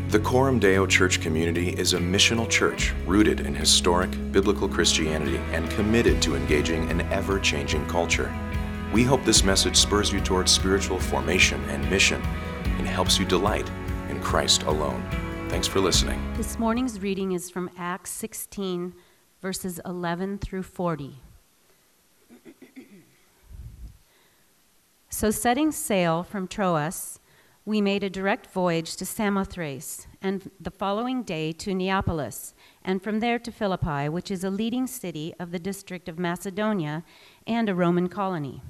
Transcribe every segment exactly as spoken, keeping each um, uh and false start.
The Coram Deo Church community is a missional church rooted in historic biblical Christianity and committed to engaging an ever-changing culture. We hope this message spurs you towards spiritual formation and mission and helps you delight in Christ alone. Thanks for listening. This morning's reading is from Acts sixteen, verses eleven through forty. So setting sail from Troas, we made a direct voyage to Samothrace, and the following day to Neapolis, and from there to Philippi, which is a leading city of the district of Macedonia and a Roman colony.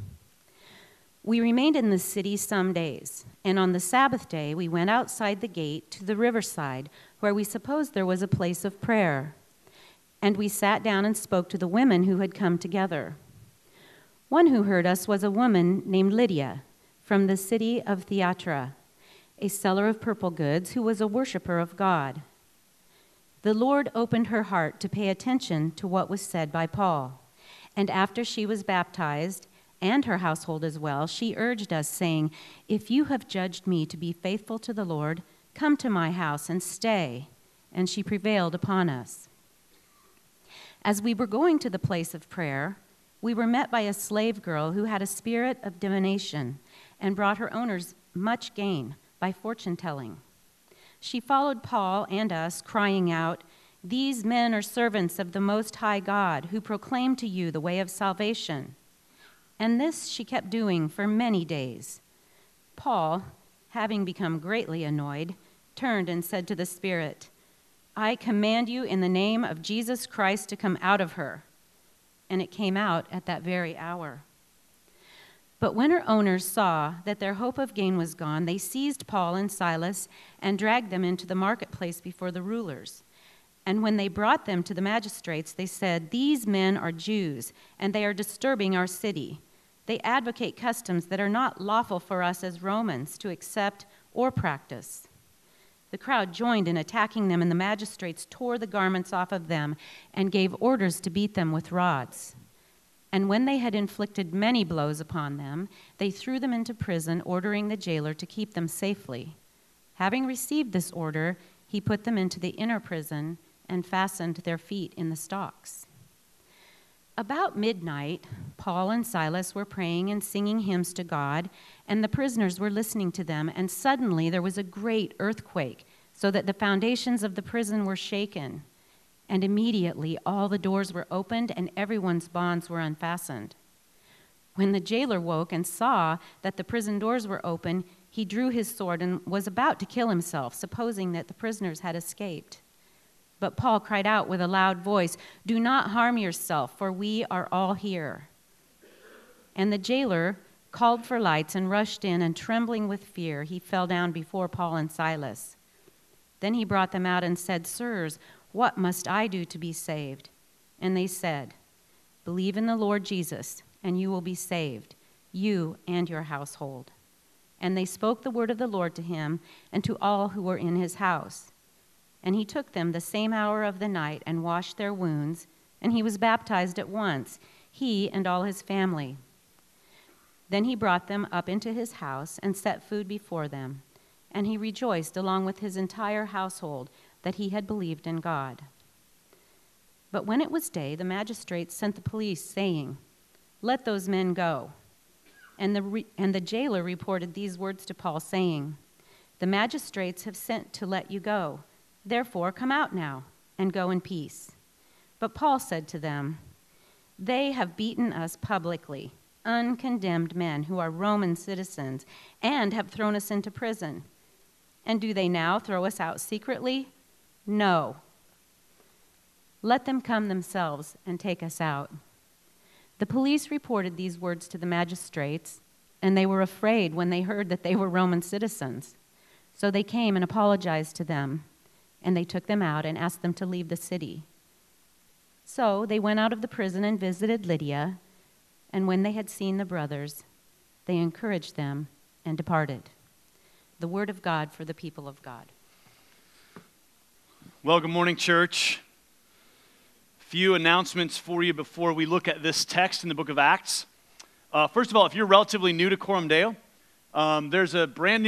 We remained in the city some days, and on the Sabbath day we went outside the gate to the riverside, where we supposed there was a place of prayer. And we sat down and spoke to the women who had come together. One who heard us was a woman named Lydia, from the city of Thyatira, a seller of purple goods who was a worshiper of God. The Lord opened her heart to pay attention to what was said by Paul, and after she was baptized, and her household as well, she urged us, saying, "If you have judged me to be faithful to the Lord, come to my house and stay." And she prevailed upon us. As we were going to the place of prayer, we were met by a slave girl who had a spirit of divination and brought her owners much gain by fortune-telling. She followed Paul and us, crying out, "These men are servants of the Most High God, who proclaim to you the way of salvation." And this she kept doing for many days. Paul, having become greatly annoyed, turned and said to the spirit, "I command you in the name of Jesus Christ to come out of her." And it came out at that very hour. But when her owners saw that their hope of gain was gone, they seized Paul and Silas and dragged them into the marketplace before the rulers. And when they brought them to the magistrates, they said, "These men are Jews, and they are disturbing our city. They advocate customs that are not lawful for us as Romans to accept or practice." The crowd joined in attacking them, and the magistrates tore the garments off of them and gave orders to beat them with rods. And when they had inflicted many blows upon them, they threw them into prison, ordering the jailer to keep them safely. Having received this order, he put them into the inner prison and fastened their feet in the stocks. About midnight, Paul and Silas were praying and singing hymns to God, and the prisoners were listening to them, and suddenly there was a great earthquake, so that the foundations of the prison were shaken. And immediately all the doors were opened and everyone's bonds were unfastened. When the jailer woke and saw that the prison doors were open, he drew his sword and was about to kill himself, supposing that the prisoners had escaped. But Paul cried out with a loud voice, "Do not harm yourself, for we are all here." And the jailer called for lights and rushed in, and trembling with fear, he fell down before Paul and Silas. Then he brought them out and said, "Sirs, what must I do to be saved?" And they said, "Believe in the Lord Jesus, and you will be saved, you and your household." And they spoke the word of the Lord to him and to all who were in his house. And he took them the same hour of the night and washed their wounds, and he was baptized at once, he and all his family. Then he brought them up into his house and set food before them, and he rejoiced along with his entire household that he had believed in God. But when it was day, the magistrates sent the police, saying, "Let those men go." And the re- and the jailer reported these words to Paul, saying, "The magistrates have sent to let you go. Therefore, come out now and go in peace." But Paul said to them, "They have beaten us publicly, uncondemned men who are Roman citizens, and have thrown us into prison. And do they now throw us out secretly? No. Let them come themselves and take us out." The police reported these words to the magistrates, and they were afraid when they heard that they were Roman citizens. So they came and apologized to them, and they took them out and asked them to leave the city. So they went out of the prison and visited Lydia, and when they had seen the brothers, they encouraged them and departed. The word of God for the people of God. Well, good morning, church. A few announcements for you before we look at this text in the book of Acts. Uh, first of all, if you're relatively new to Coram Deo, um, there's a brand new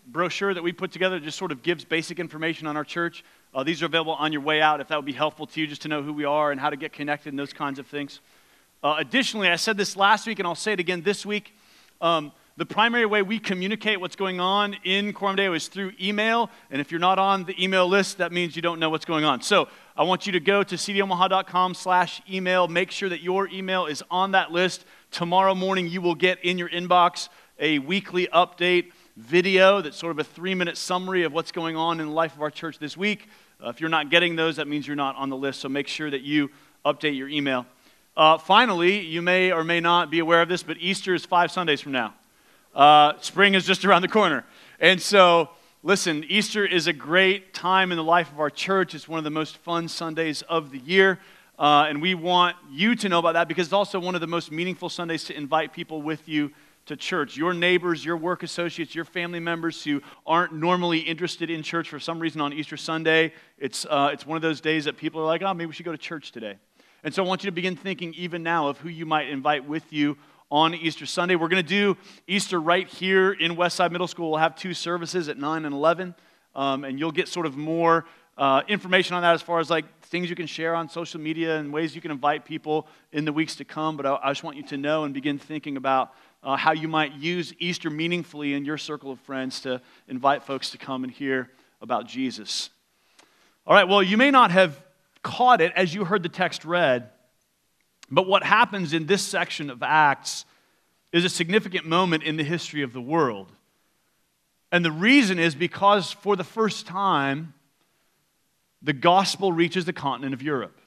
brochure that we put together that just sort of gives basic information on our church. Uh, these are available on your way out if that would be helpful to you, just to know who we are and how to get connected and those kinds of things. Uh, additionally, I said this last week and I'll say it again this week. Um, the primary way we communicate what's going on in Coram Deo is through email. And if you're not on the email list, that means you don't know what's going on. So I want you to go to c d omaha dot com slash email. Make sure that your email is on that list. Tomorrow morning, you will get in your inbox a weekly update video that's sort of a three-minute summary of what's going on in the life of our church this week. Uh, if you're not getting those, that means you're not on the list. So make sure that you update your email. Uh, finally, you may or may not be aware of this, but Easter is five Sundays from now. Uh, spring is just around the corner. And so, listen, Easter is a great time in the life of our church. It's one of the most fun Sundays of the year. Uh, and we want you to know about that because it's also one of the most meaningful Sundays to invite people with you to church. Your neighbors, your work associates, your family members who aren't normally interested in church for some reason on Easter Sunday. It's, uh, it's one of those days that people are like, oh, maybe we should go to church today. And so I want you to begin thinking even now of who you might invite with you on Easter Sunday. We're going to do Easter right here in Westside Middle School. We'll have two services at nine and eleven, um, and you'll get sort of more uh, information on that as far as like things you can share on social media and ways you can invite people in the weeks to come. But I, I just want you to know and begin thinking about uh, how you might use Easter meaningfully in your circle of friends to invite folks to come and hear about Jesus. All right, well, you may not have caught it as you heard the text read, but what happens in this section of Acts is a significant moment in the history of the world. And the reason is because for the first time, the gospel reaches the continent of Europe.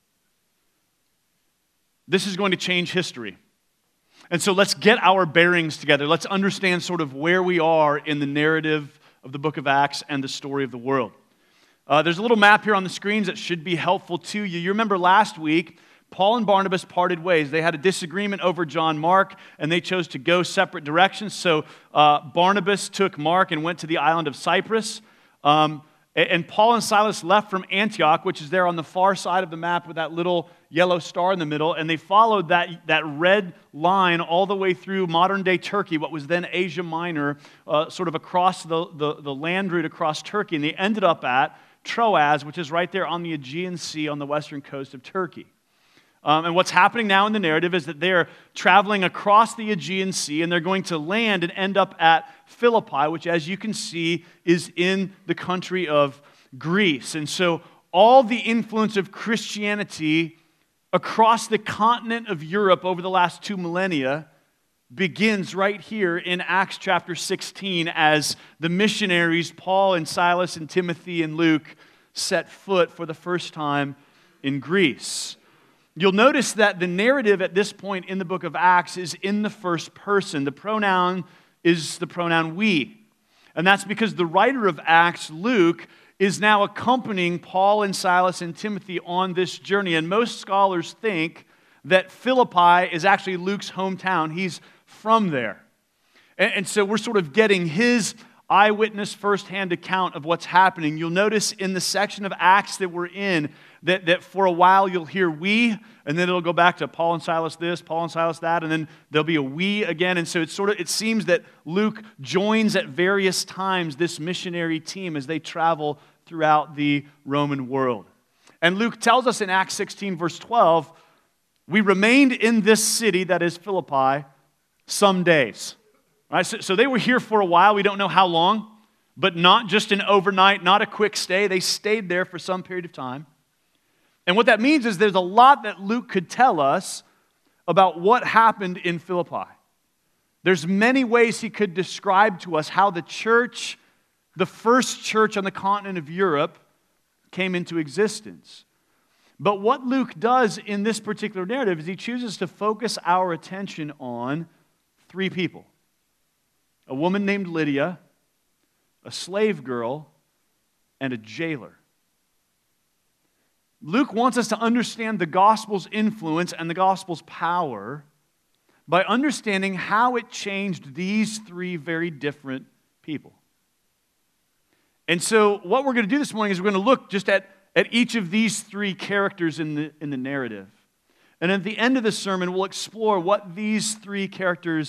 This is going to change history. And so let's get our bearings together. Let's understand sort of where we are in the narrative of the book of Acts and the story of the world. Uh, there's a little map here on the screens that should be helpful to you. You remember last week, Paul and Barnabas parted ways. They had a disagreement over John Mark, and they chose to go separate directions. So uh, Barnabas took Mark and went to the island of Cyprus. Um, and Paul and Silas left from Antioch, which is there on the far side of the map with that little yellow star in the middle. And they followed that, that red line all the way through modern-day Turkey, what was then Asia Minor, uh, sort of across the, the, the land route across Turkey. And they ended up at Troas, which is right there on the Aegean Sea on the western coast of Turkey. Um, and what's happening now in the narrative is that they're traveling across the Aegean Sea, and they're going to land and end up at Philippi, which, as you can see, is in the country of Greece. And so all the influence of Christianity across the continent of Europe over the last two millennia begins right here in Acts chapter sixteen as the missionaries, Paul and Silas and Timothy and Luke, set foot for the first time in Greece. You'll notice that the narrative at this point in the book of Acts is in the first person. The pronoun is the pronoun we. And that's because the writer of Acts, Luke, is now accompanying Paul and Silas and Timothy on this journey. And most scholars think that Philippi is actually Luke's hometown. He's from there. And, and so we're sort of getting his eyewitness firsthand account of what's happening. You'll notice in the section of Acts that we're in that, that for a while you'll hear we, and then it'll go back to Paul and Silas this, Paul and Silas that, and then there'll be a we again. And so it's sort of it seems that Luke joins at various times this missionary team as they travel throughout the Roman world. And Luke tells us in Acts sixteen, verse twelve, we remained in this city, that is Philippi, some days. Right, so, so they were here for a while. We don't know how long, but not just an overnight, not a quick stay. They stayed there for some period of time. And what that means is there's a lot that Luke could tell us about what happened in Philippi. There's many ways he could describe to us how the church, the first church on the continent of Europe, came into existence. But what Luke does in this particular narrative is he chooses to focus our attention on three people. A woman named Lydia, a slave girl, and a jailer. Luke wants us to understand the gospel's influence and the gospel's power by understanding how it changed these three very different people. And so what we're going to do this morning is we're going to look just at, at each of these three characters in the, in the narrative. And at the end of the sermon, we'll explore what these three characters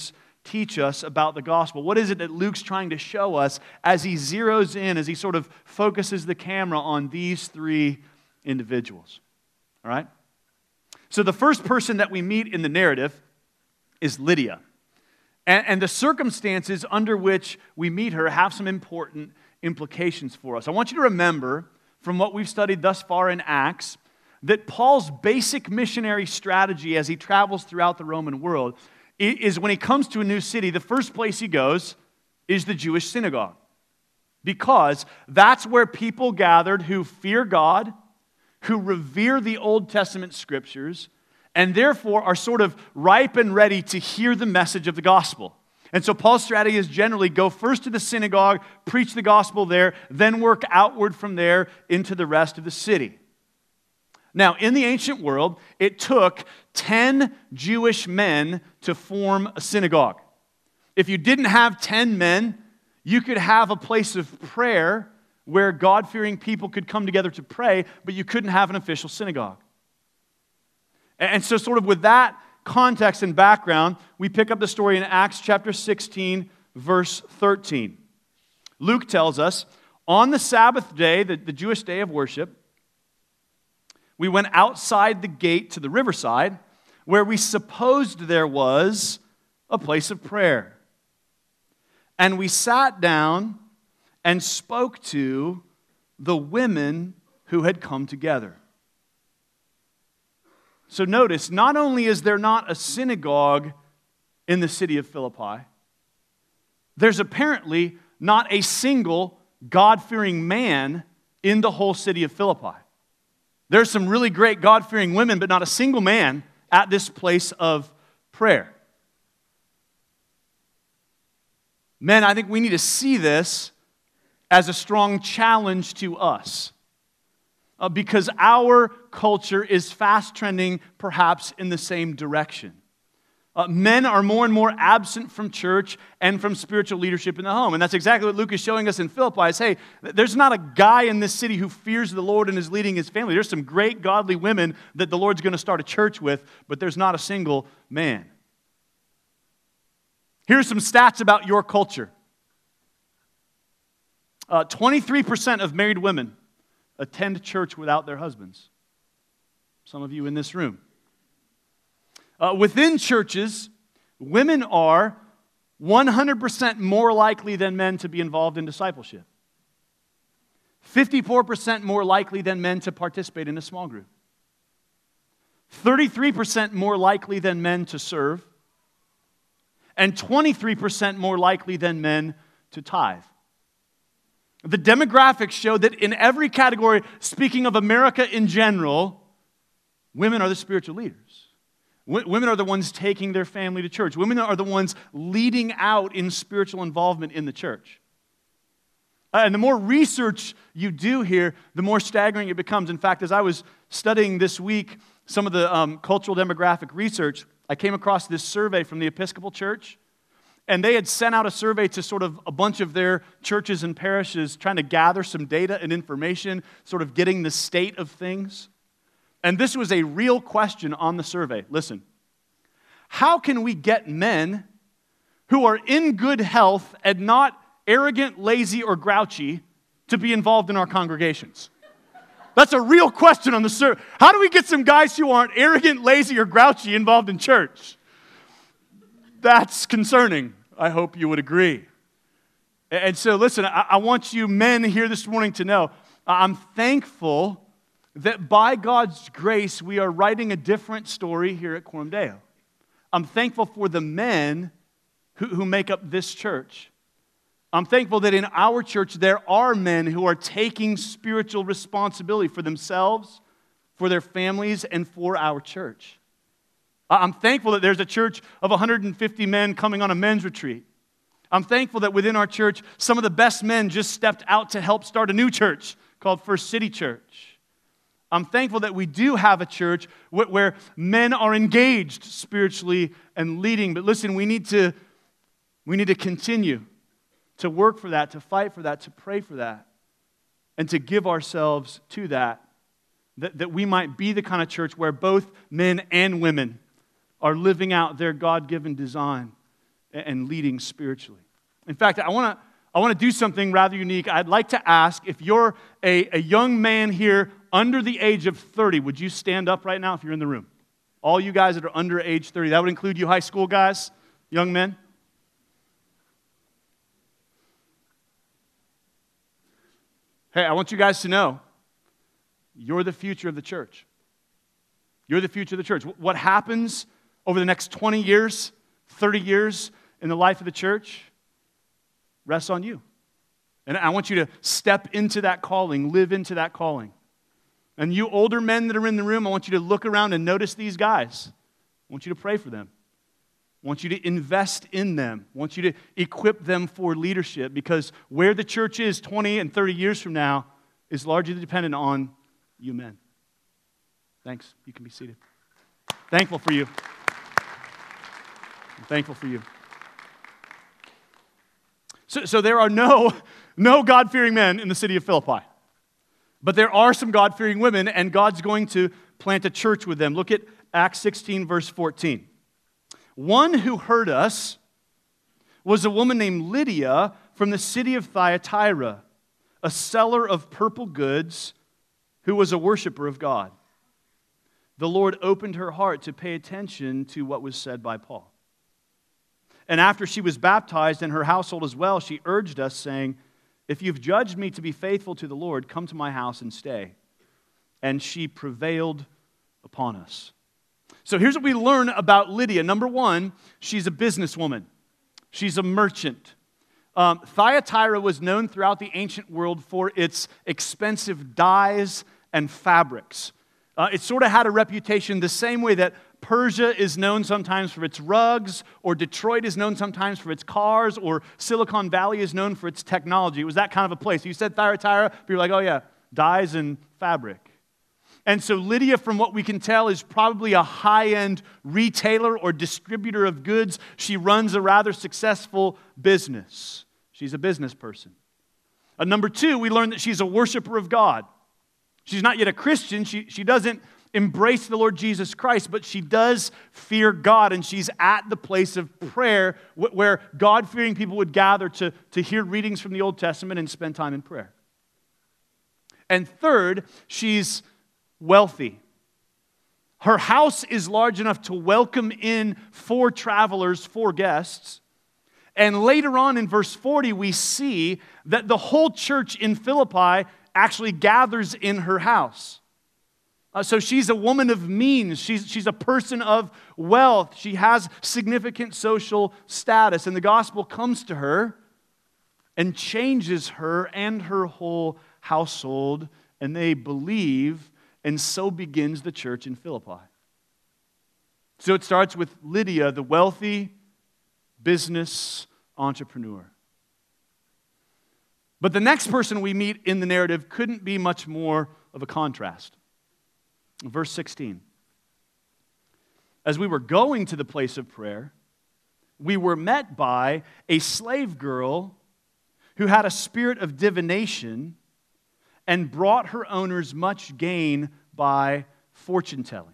teach us about the gospel? What is it that Luke's trying to show us as he zeroes in, as he sort of focuses the camera on these three individuals? All right? So the first person that we meet in the narrative is Lydia. And, and the circumstances under which we meet her have some important implications for us. I want you to remember from what we've studied thus far in Acts that Paul's basic missionary strategy as he travels throughout the Roman world is when he comes to a new city, the first place he goes is the Jewish synagogue. Because that's where people gathered who fear God, who revere the Old Testament scriptures, and therefore are sort of ripe and ready to hear the message of the gospel. And so Paul's strategy is generally go first to the synagogue, preach the gospel there, then work outward from there into the rest of the city. Now, in the ancient world, it took ten Jewish men to form a synagogue. If you didn't have ten men, you could have a place of prayer where God-fearing people could come together to pray, but you couldn't have an official synagogue. And so sort of with that context and background, we pick up the story in Acts chapter sixteen, verse thirteen. Luke tells us, on the Sabbath day, the, the Jewish day of worship, we went outside the gate to the riverside, where we supposed there was a place of prayer. And we sat down and spoke to the women who had come together. So notice, not only is there not a synagogue in the city of Philippi, there's apparently not a single God-fearing man in the whole city of Philippi. There's some really great God-fearing women, but not a single man at this place of prayer. Men, I think we need to see this as a strong challenge to us. Uh, because our culture is fast trending perhaps in the same direction. Uh, men are more and more absent from church and from spiritual leadership in the home. And that's exactly what Luke is showing us in Philippi is, hey, there's not a guy in this city who fears the Lord and is leading his family. There's some great godly women that the Lord's going to start a church with, but there's not a single man. Here's some stats about your culture. Uh, twenty-three percent of married women attend church without their husbands. Some of you in this room. Uh, within churches, women are one hundred percent more likely than men to be involved in discipleship. fifty-four percent more likely than men to participate in a small group. thirty-three percent more likely than men to serve. And twenty-three percent more likely than men to tithe. The demographics show that in every category, speaking of America in general, women are the spiritual leaders. W- women are the ones taking their family to church. Women are the ones leading out in spiritual involvement in the church. Uh, and the more research you do here, the more staggering it becomes. In fact, as I was studying this week some of the um, cultural demographic research, I came across this survey from the Episcopal Church. And they had sent out a survey to sort of a bunch of their churches and parishes trying to gather some data and information, sort of getting the state of things. And this was a real question on the survey. Listen, how can we get men who are in good health and not arrogant, lazy, or grouchy to be involved in our congregations? That's a real question on the survey. How do we get some guys who aren't arrogant, lazy, or grouchy involved in church? That's concerning. I hope you would agree. And so, listen, I, I want you men here this morning to know, I'm thankful that by God's grace, we are writing a different story here at Coram Deo. I'm thankful for the men who, who make up this church. I'm thankful that in our church, there are men who are taking spiritual responsibility for themselves, for their families, and for our church. I'm thankful that there's a church of one hundred fifty men coming on a men's retreat. I'm thankful that within our church, some of the best men just stepped out to help start a new church called First City Church. I'm thankful that we do have a church where men are engaged spiritually and leading. But listen, we need to, we need to continue to work for that, to fight for that, to pray for that, and to give ourselves to that, that, that we might be the kind of church where both men and women are living out their God-given design and leading spiritually. In fact, I want to I want to do something rather unique. I'd like to ask if you're a, a young man here under the age of thirty, would you stand up right now if you're in the room? All you guys that are under age thirty, that would include you high school guys, young men. Hey, I want you guys to know, you're the future of the church. You're the future of the church. What happens over the next twenty years, thirty years in the life of the church rests on you. And I want you to step into that calling, live into that calling. And you older men that are in the room, I want you to look around and notice these guys. I want you to pray for them. I want you to invest in them. I want you to equip them for leadership, because where the church is twenty and thirty years from now is largely dependent on you men. Thanks. You can be seated. Thankful for you. I'm thankful for you. So, so there are no, no God-fearing men in the city of Philippi. But there are some God-fearing women, and God's going to plant a church with them. Look at Acts sixteen, verse fourteen. One who heard us was a woman named Lydia from the city of Thyatira, a seller of purple goods who was a worshiper of God. The Lord opened her heart to pay attention to what was said by Paul. And after she was baptized and her household as well, she urged us, saying, if you've judged me to be faithful to the Lord, come to my house and stay. And she prevailed upon us. So here's what we learn about Lydia. Number one, she's a businesswoman. She's a merchant. Um, Thyatira was known throughout the ancient world for its expensive dyes and fabrics. Uh, it sort of had a reputation the same way that Persia is known sometimes for its rugs, or Detroit is known sometimes for its cars, or Silicon Valley is known for its technology. It was that kind of a place. You said Thyatira, people are like, oh yeah, dyes and fabric. And so Lydia, from what we can tell, is probably a high-end retailer or distributor of goods. She runs a rather successful business. She's a business person. Uh, number two, we learn that she's a worshiper of God. She's not yet a Christian. She, she doesn't embrace the Lord Jesus Christ, but she does fear God, and she's at the place of prayer where God-fearing people would gather to, to hear readings from the Old Testament and spend time in prayer. And third, she's wealthy. Her house is large enough to welcome in four travelers, four guests. And later on in verse forty, we see that the whole church in Philippi actually gathers in her house. Uh, so she's a woman of means. She's, she's a person of wealth. She has significant social status. And the gospel comes to her and changes her and her whole household. And they believe, and so begins the church in Philippi. So it starts with Lydia, the wealthy business entrepreneur. But the next person we meet in the narrative couldn't be much more of a contrast. Verse sixteen. As we were going to the place of prayer, we were met by a slave girl who had a spirit of divination and brought her owners much gain by fortune-telling.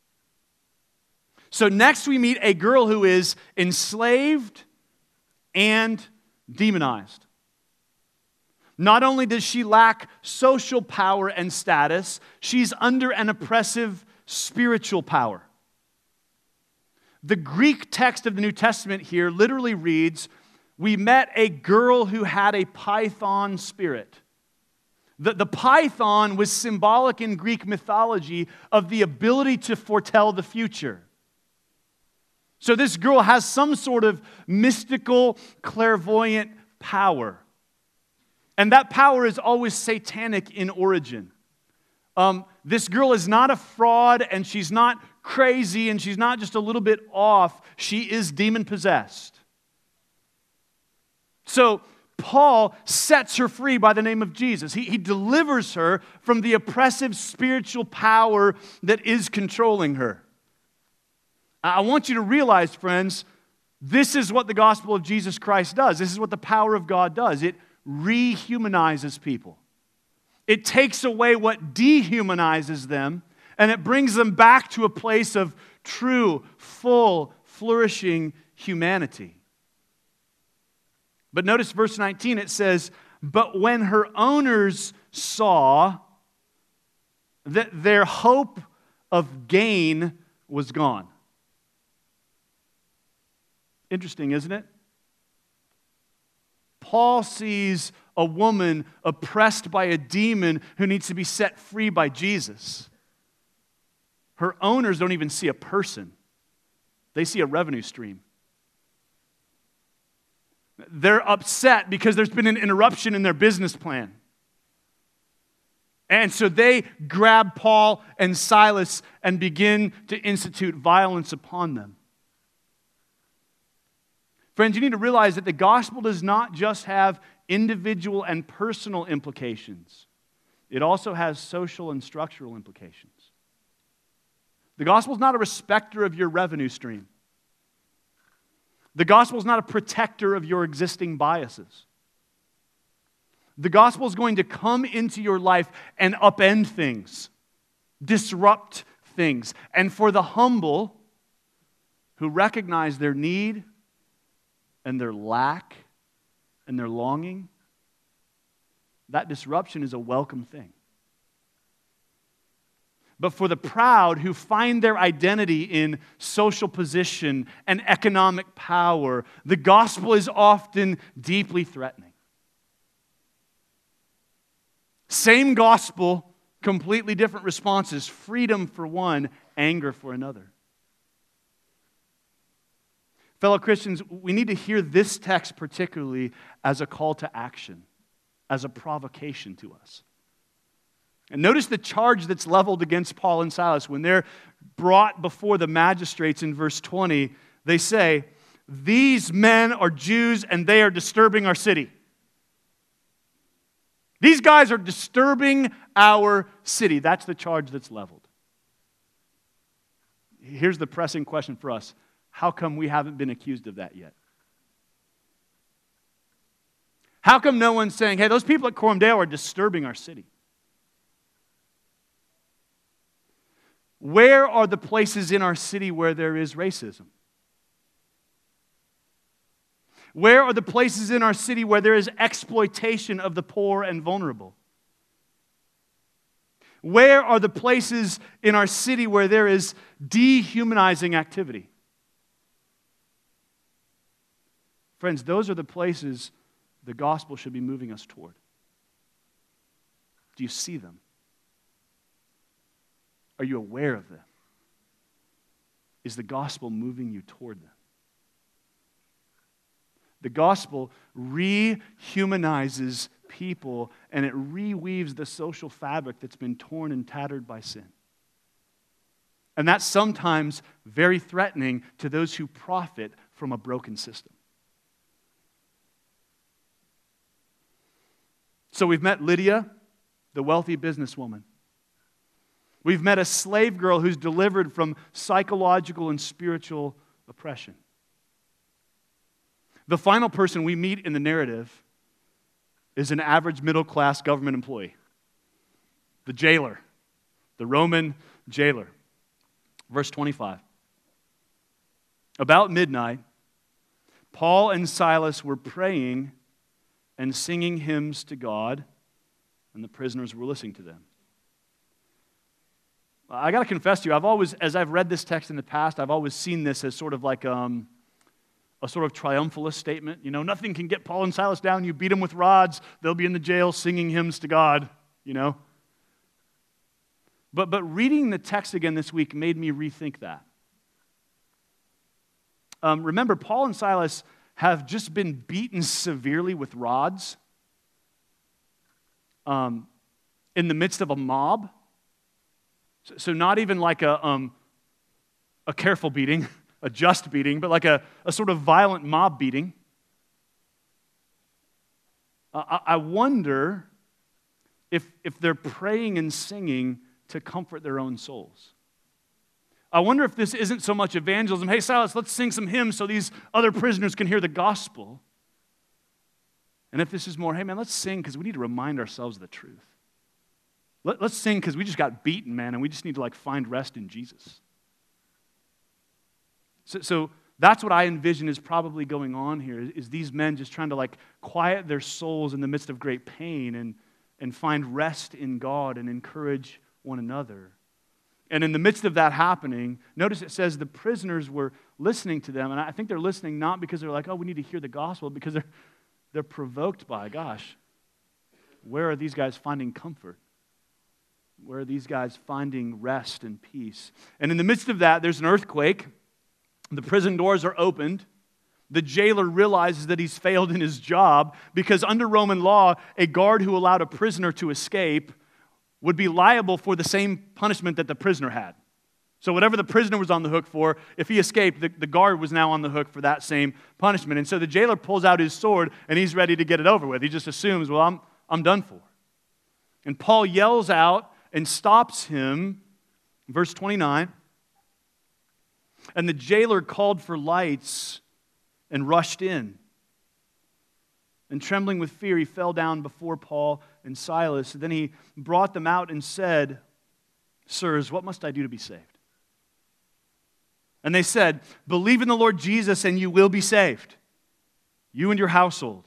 So next we meet a girl who is enslaved and demonized. Not only does she lack social power and status, she's under an oppressive spiritual power. The Greek text of the New Testament here literally reads, we met a girl who had a python spirit. The, the python was symbolic in Greek mythology of the ability to foretell the future. So this girl has some sort of mystical, clairvoyant power. And that power is always satanic in origin. Um, this girl is not a fraud, and she's not crazy, and she's not just a little bit off. She is demon-possessed. So Paul sets her free by the name of Jesus. He, he delivers her from the oppressive spiritual power that is controlling her. I want you to realize, friends, this is what the gospel of Jesus Christ does. This is what the power of God does. It rehumanizes people. It takes away what dehumanizes them, and it brings them back to a place of true, full, flourishing humanity. But notice verse nineteen, it says, but when her owners saw that their hope of gain was gone. Interesting, isn't it? Paul sees a woman oppressed by a demon who needs to be set free by Jesus. Her owners don't even see a person. They see a revenue stream. They're upset because there's been an interruption in their business plan. And so they grab Paul and Silas and begin to institute violence upon them. Friends, you need to realize that the gospel does not just have individual and personal implications. It also has social and structural implications. The gospel is not a respecter of your revenue stream. The gospel is not a protector of your existing biases. The gospel is going to come into your life and upend things, disrupt things. And for the humble who recognize their need and their lack and their longing, that disruption is a welcome thing. But for the proud who find their identity in social position and economic power, the gospel is often deeply threatening. Same gospel, completely different responses. Freedom for one, anger for another. Fellow Christians, we need to hear this text particularly as a call to action, as a provocation to us. And notice the charge that's leveled against Paul and Silas. When they're brought before the magistrates in verse twenty, they say, these men are Jews and they are disturbing our city. These guys are disturbing our city. That's the charge that's leveled. Here's the pressing question for us. How come we haven't been accused of that yet? How come no one's saying, hey, those people at Coram Deo are disturbing our city? Where are the places in our city where there is racism? Where are the places in our city where there is exploitation of the poor and vulnerable? Where are the places in our city where there is dehumanizing activity? Friends, those are the places the gospel should be moving us toward. Do you see them? Are you aware of them? Is the gospel moving you toward them? The gospel rehumanizes people and it reweaves the social fabric that's been torn and tattered by sin. And that's sometimes very threatening to those who profit from a broken system. So we've met Lydia, the wealthy businesswoman. We've met a slave girl who's delivered from psychological and spiritual oppression. The final person we meet in the narrative is an average middle-class government employee, the jailer, the Roman jailer. Verse twenty-five. About midnight, Paul and Silas were praying and singing hymns to God, and the prisoners were listening to them. I got to confess to you, I've always, as I've read this text in the past, I've always seen this as sort of like um, a sort of triumphalist statement. You know, nothing can get Paul and Silas down. You beat them with rods, they'll be in the jail singing hymns to God, you know. But, but reading the text again this week made me rethink that. Um, remember, Paul and Silas have just been beaten severely with rods um, in the midst of a mob. So, so not even like a, um, a careful beating, a just beating, but like a, a sort of violent mob beating. Uh, I, I wonder if, if they're praying and singing to comfort their own souls. I wonder if this isn't so much evangelism. Hey, Silas, let's sing some hymns so these other prisoners can hear the gospel. And if this is more, hey, man, let's sing because we need to remind ourselves of the truth. Let, let's sing because we just got beaten, man, and we just need to like find rest in Jesus. So, so That's what I envision is probably going on here, is these men just trying to like quiet their souls in the midst of great pain and, and find rest in God and encourage one another. And in the midst of that happening, notice it says the prisoners were listening to them. And I think they're listening not because they're like, oh, we need to hear the gospel, because they're, they're provoked by, gosh, where are these guys finding comfort? Where are these guys finding rest and peace? And in the midst of that, there's an earthquake. The prison doors are opened. The jailer realizes that he's failed in his job because under Roman law, a guard who allowed a prisoner to escape would be liable for the same punishment that the prisoner had. So whatever the prisoner was on the hook for, if he escaped, the, the guard was now on the hook for that same punishment. And so the jailer pulls out his sword and he's ready to get it over with. He just assumes, well, I'm, I'm done for. And Paul yells out and stops him, verse twenty-nine. And the jailer called for lights and rushed in. And trembling with fear, he fell down before Paul and Silas. Then he brought them out and said, sirs, what must I do to be saved? And they said, believe in the Lord Jesus and you will be saved, you and your household.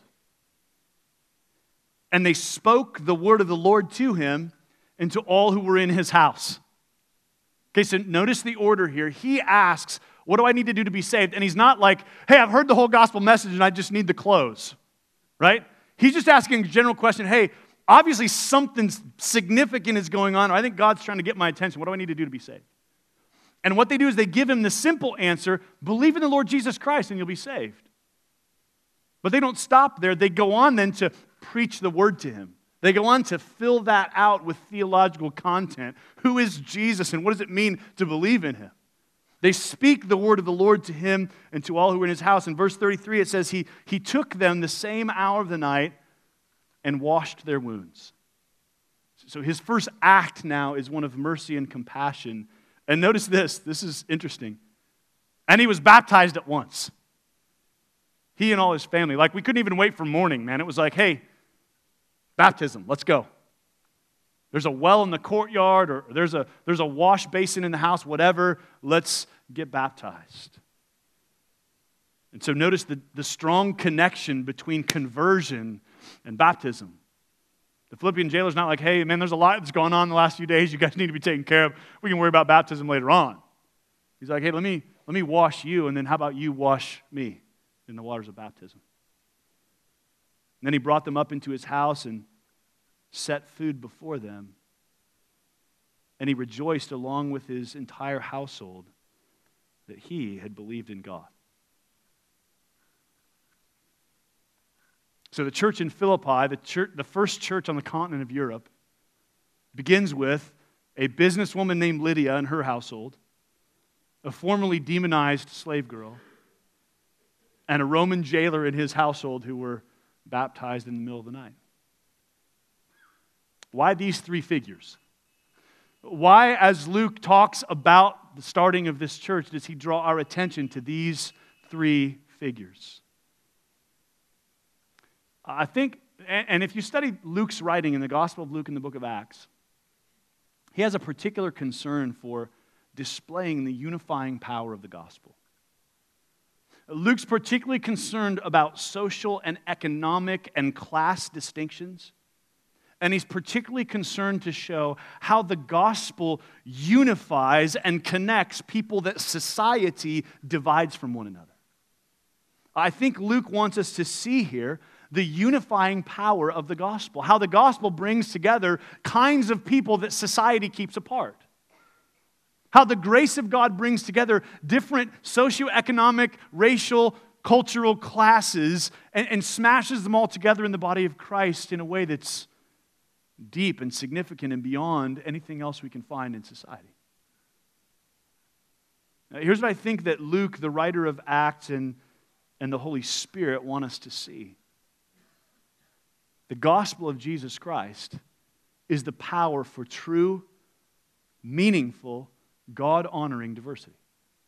And they spoke the word of the Lord to him and to all who were in his house. Okay, so notice the order here. He asks, what do I need to do to be saved? And he's not like, hey, I've heard the whole gospel message and I just need the clothes, right? He's just asking a general question. Hey, obviously something significant is going on. I think God's trying to get my attention. What do I need to do to be saved? And what they do is they give him the simple answer, believe in the Lord Jesus Christ and you'll be saved. But they don't stop there. They go on then to preach the word to him. They go on to fill that out with theological content. Who is Jesus and what does it mean to believe in him? They speak the word of the Lord to him and to all who were in his house. In verse thirty-three it says, he, he took them the same hour of the night and washed their wounds. So his first act now is one of mercy and compassion. And notice this, this is interesting. And he was baptized at once. He and all his family. Like we couldn't even wait for morning, man. It was like, hey, baptism, let's go. There's a well in the courtyard, or there's a, there's a wash basin in the house, whatever. Let's get baptized. And so notice the, the strong connection between conversion and baptism. The Philippian jailer's not like, hey, man, there's a lot that's going on in the last few days. You guys need to be taken care of. We can worry about baptism later on. He's like, hey, let me, let me wash you, and then how about you wash me in the waters of baptism? And then he brought them up into his house and set food before them. And he rejoiced along with his entire household that he had believed in God. So the church in Philippi, the church, the first church on the continent of Europe, begins with a businesswoman named Lydia and her household, a formerly demonized slave girl, and a Roman jailer in his household who were baptized in the middle of the night. Why these three figures? Why, as Luke talks about the starting of this church, does he draw our attention to these three figures? I think, and if you study Luke's writing in the Gospel of Luke and the book of Acts, he has a particular concern for displaying the unifying power of the gospel. Luke's particularly concerned about social and economic and class distinctions. And he's particularly concerned to show how the gospel unifies and connects people that society divides from one another. I think Luke wants us to see here the unifying power of the gospel, how the gospel brings together kinds of people that society keeps apart. How the grace of God brings together different socioeconomic, racial, cultural classes and, and smashes them all together in the body of Christ in a way that's deep and significant and beyond anything else we can find in society. Now, here's what I think that Luke, the writer of Acts, and, and the Holy Spirit want us to see. The gospel of Jesus Christ is the power for true, meaningful, God-honoring diversity.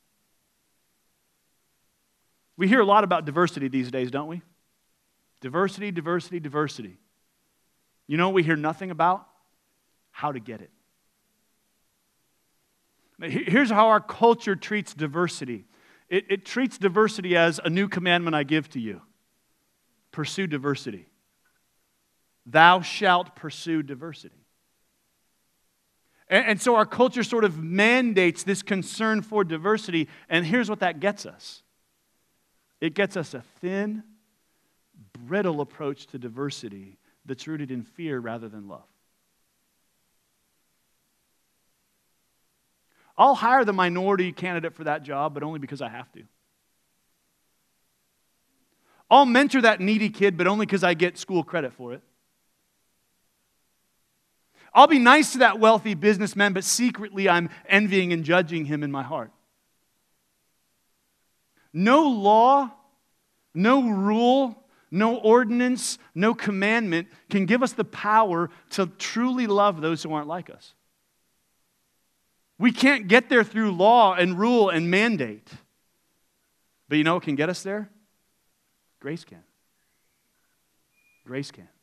We hear a lot about diversity these days, don't we? Diversity, diversity, diversity. You know what we hear nothing about? How to get it. Here's how our culture treats diversity. It, it treats diversity as a new commandment I give to you. Pursue diversity. Thou shalt pursue diversity. And, and so our culture sort of mandates this concern for diversity, and here's what that gets us. It gets us a thin, brittle approach to diversity that's rooted in fear rather than love. I'll hire the minority candidate for that job, but only because I have to. I'll mentor that needy kid, but only because I get school credit for it. I'll be nice to that wealthy businessman, but secretly I'm envying and judging him in my heart. No law, no rule, no ordinance, no commandment can give us the power to truly love those who aren't like us. We can't get there through law and rule and mandate. But you know what can get us there? Grace can. Grace can.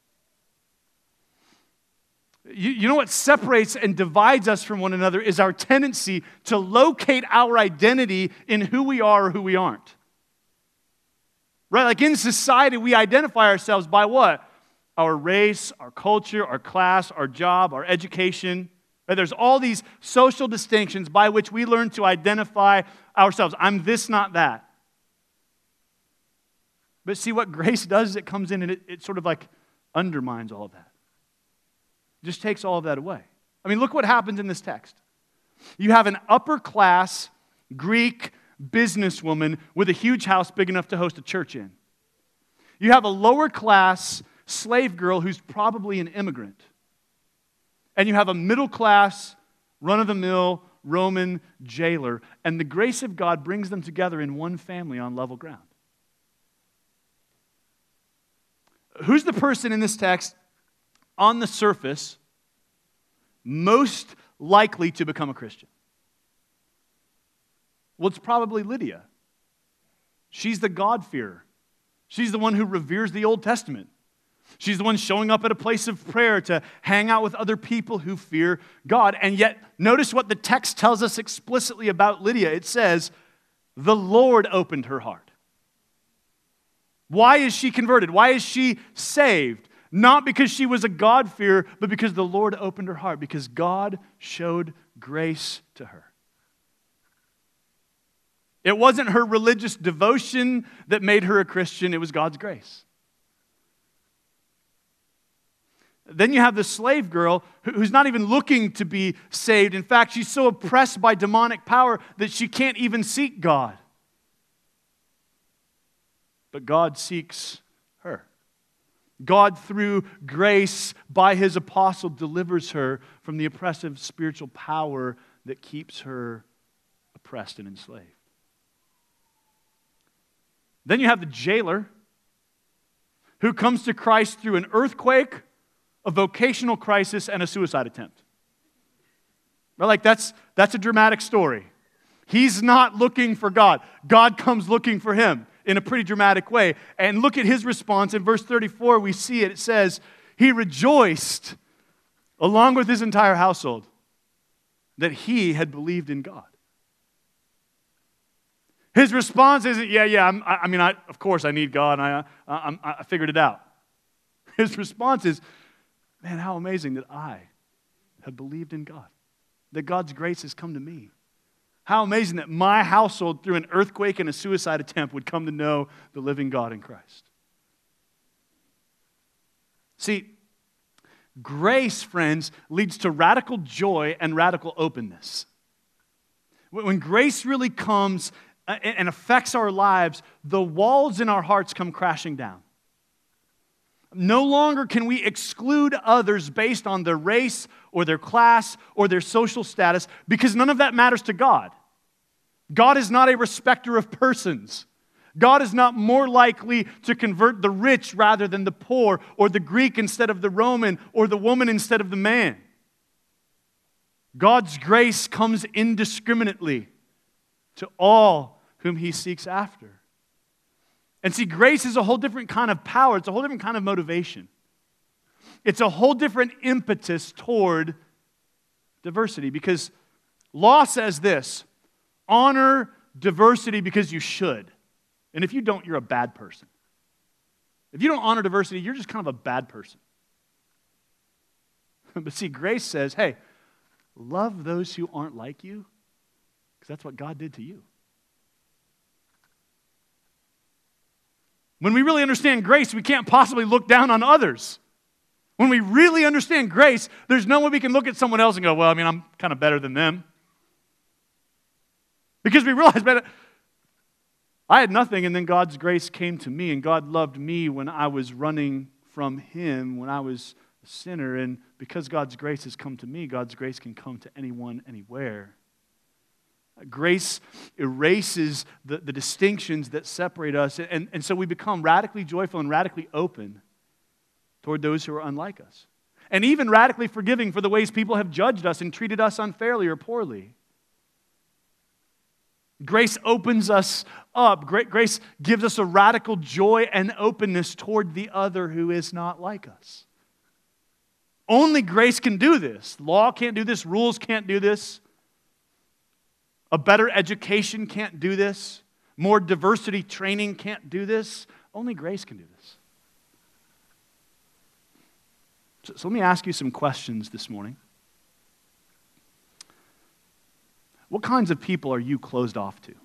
You, you know what separates and divides us from one another is our tendency to locate our identity in who we are or who we aren't. Right? Like in society, we identify ourselves by what? Our race, our culture, our class, our job, our education. Right? There's all these social distinctions by which we learn to identify ourselves. I'm this, not that. But see, what grace does is it comes in and it, it sort of like undermines all of that. It just takes all of that away. I mean, look what happens in this text. You have an upper class Greek businesswoman with a huge house big enough to host a church in. You have a lower class slave girl who's probably an immigrant. And you have a middle class, run-of-the-mill Roman jailer. And the grace of God brings them together in one family on level ground. Who's the person in this text on the surface most likely to become a Christian? Well, it's probably Lydia. She's the God-fearer. She's the one who reveres the Old Testament. She's the one showing up at a place of prayer to hang out with other people who fear God. And yet, notice what the text tells us explicitly about Lydia. It says, the Lord opened her heart. Why is she converted? Why is she saved? Not because she was a God-fearer, but because the Lord opened her heart, because God showed grace to her. It wasn't her religious devotion that made her a Christian, it was God's grace. Then you have the slave girl who's not even looking to be saved. In fact, she's so oppressed by demonic power that she can't even seek God. But God seeks her. God, through grace by His apostle, delivers her from the oppressive spiritual power that keeps her oppressed and enslaved. Then you have the jailer who comes to Christ through an earthquake, a vocational crisis, and a suicide attempt. Right? Like that's, that's a dramatic story. He's not looking for God. God comes looking for him in a pretty dramatic way. And look at his response. In verse thirty-four, we see it. It says, he rejoiced along with his entire household that he had believed in God. His response isn't, yeah, yeah, I'm, I, I mean, I, of course I need God, and I, I, I figured it out. His response is, man, how amazing that I have believed in God, that God's grace has come to me. How amazing that my household, through an earthquake and a suicide attempt, would come to know the living God in Christ. See, grace, friends, leads to radical joy and radical openness. When grace really comes and affects our lives, the walls in our hearts come crashing down. No longer can we exclude others based on their race or their class or their social status, because none of that matters to God. God is not a respecter of persons. God is not more likely to convert the rich rather than the poor, or the Greek instead of the Roman, or the woman instead of the man. God's grace comes indiscriminately to all whom He seeks after. And see, grace is a whole different kind of power. It's a whole different kind of motivation. It's a whole different impetus toward diversity, because law says this: honor diversity because you should. And if you don't, you're a bad person. If you don't honor diversity, you're just kind of a bad person. But see, grace says, hey, love those who aren't like you, because that's what God did to you. When we really understand grace, we can't possibly look down on others. When we really understand grace, there's no way we can look at someone else and go, well, I mean, I'm kind of better than them. Because we realize, man, I had nothing, and then God's grace came to me, and God loved me when I was running from Him, when I was a sinner, and because God's grace has come to me, God's grace can come to anyone, anywhere. Grace erases the, the distinctions that separate us, and, and so we become radically joyful and radically open toward those who are unlike us. And even radically forgiving for the ways people have judged us and treated us unfairly or poorly. Grace opens us up. Grace gives us a radical joy and openness toward the other who is not like us. Only grace can do this. Law can't do this. Rules can't do this. A better education can't do this. More diversity training can't do this. Only grace can do this. So, so let me ask you some questions this morning. What kinds of people are you closed off to?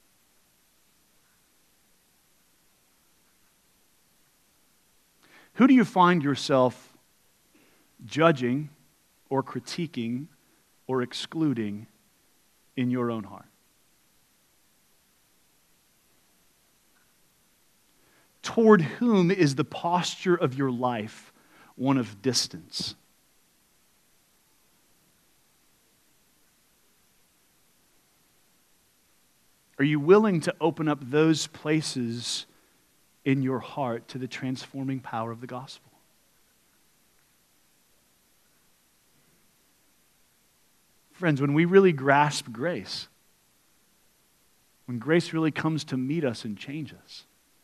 Who do you find yourself judging or critiquing or excluding in your own heart? Toward whom is the posture of your life one of distance? Are you willing to open up those places in your heart to the transforming power of the gospel? Friends, when we really grasp grace, when grace really comes to meet us and change us,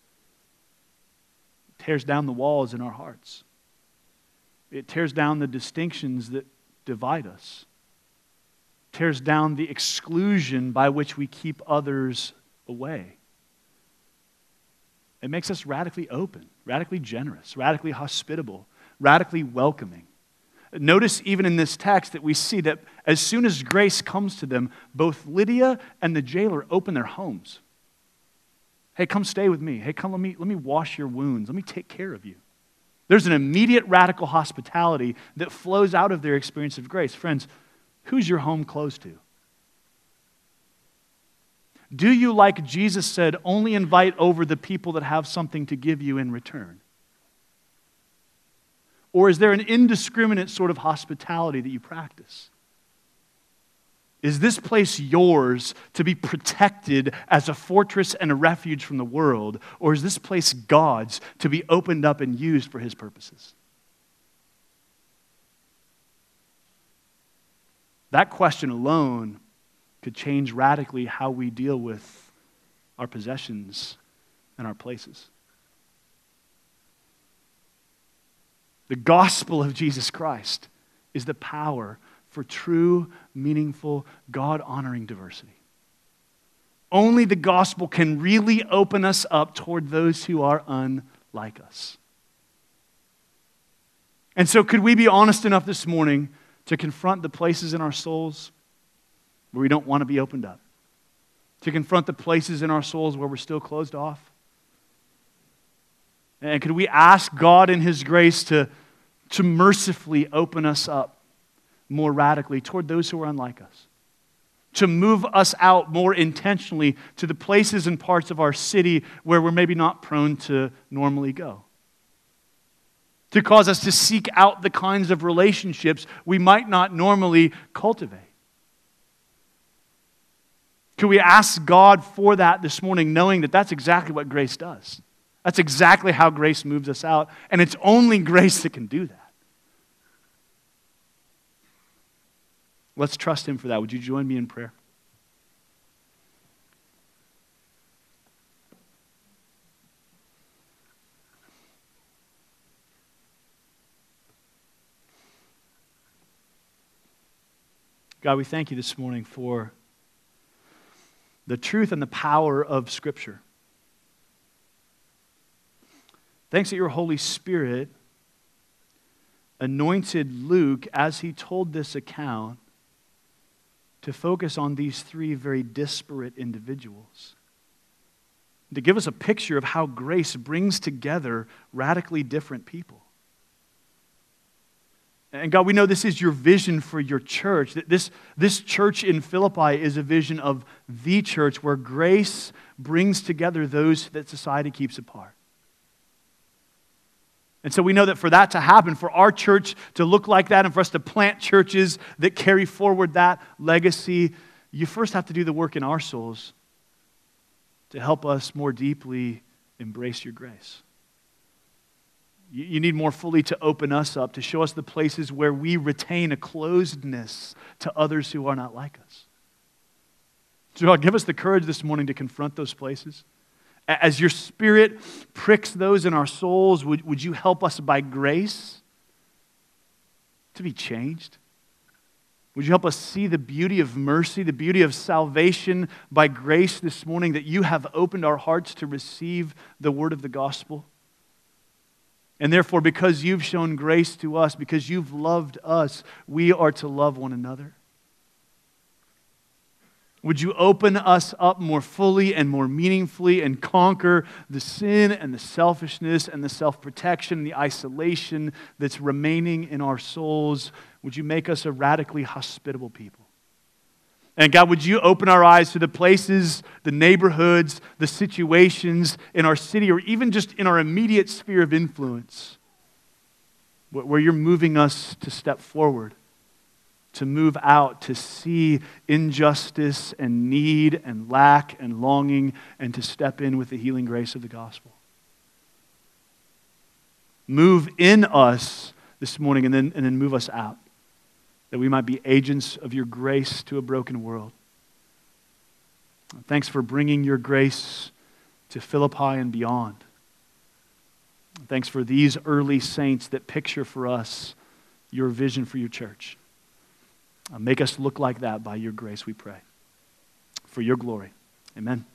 it tears down the walls in our hearts. It tears down the distinctions that divide us. Tears down the exclusion by which we keep others away. It makes us radically open, radically generous, radically hospitable, radically welcoming. Notice even in this text that we see that as soon as grace comes to them, both Lydia and the jailer open their homes. Hey, come stay with me. Hey, come let me, let me wash your wounds. Let me take care of you. There's an immediate radical hospitality that flows out of their experience of grace. Friends, who's your home close to? Do you, like Jesus said, only invite over the people that have something to give you in return? Or is there an indiscriminate sort of hospitality that you practice? Is this place yours to be protected as a fortress and a refuge from the world? Or is this place God's to be opened up and used for His purposes? That question alone could change radically how we deal with our possessions and our places. The gospel of Jesus Christ is the power for true, meaningful, God-honoring diversity. Only the gospel can really open us up toward those who are unlike us. And so could we be honest enough this morning to confront the places in our souls where we don't want to be opened up? To confront the places in our souls where we're still closed off? And could we ask God in His grace to, to mercifully open us up more radically toward those who are unlike us? To move us out more intentionally to the places and parts of our city where we're maybe not prone to normally go? To cause us to seek out the kinds of relationships we might not normally cultivate? Could we ask God for that this morning, knowing that that's exactly what grace does? That's exactly how grace moves us out, and it's only grace that can do that. Let's trust Him for that. Would you join me in prayer? God, we thank You this morning for the truth and the power of Scripture. Thanks that your Holy Spirit anointed Luke as he told this account to focus on these three very disparate individuals, to give us a picture of how grace brings together radically different people. And God, we know this is your vision for your church, that this, this church in Philippi is a vision of the church where grace brings together those that society keeps apart. And so we know that for that to happen, for our church to look like that and for us to plant churches that carry forward that legacy, you first have to do the work in our souls to help us more deeply embrace your grace. You, you need more fully to open us up, to show us the places where we retain a closedness to others who are not like us. So God, give us the courage this morning to confront those places. As your Spirit pricks those in our souls, would, would you help us by grace to be changed? Would you help us see the beauty of mercy, the beauty of salvation by grace this morning, that you have opened our hearts to receive the word of the gospel? And therefore, because you've shown grace to us, because you've loved us, we are to love one another. Would you open us up more fully and more meaningfully and conquer the sin and the selfishness and the self-protection and the isolation that's remaining in our souls? Would you make us a radically hospitable people? And God, would you open our eyes to the places, the neighborhoods, the situations in our city or even just in our immediate sphere of influence where you're moving us to step forward, to move out, to see injustice and need and lack and longing, and to step in with the healing grace of the gospel. Move in us this morning and then, and then move us out, that we might be agents of your grace to a broken world. Thanks for bringing your grace to Philippi and beyond. Thanks for these early saints that picture for us your vision for your church. Uh, make us look like that by your grace, we pray. For your glory. Amen.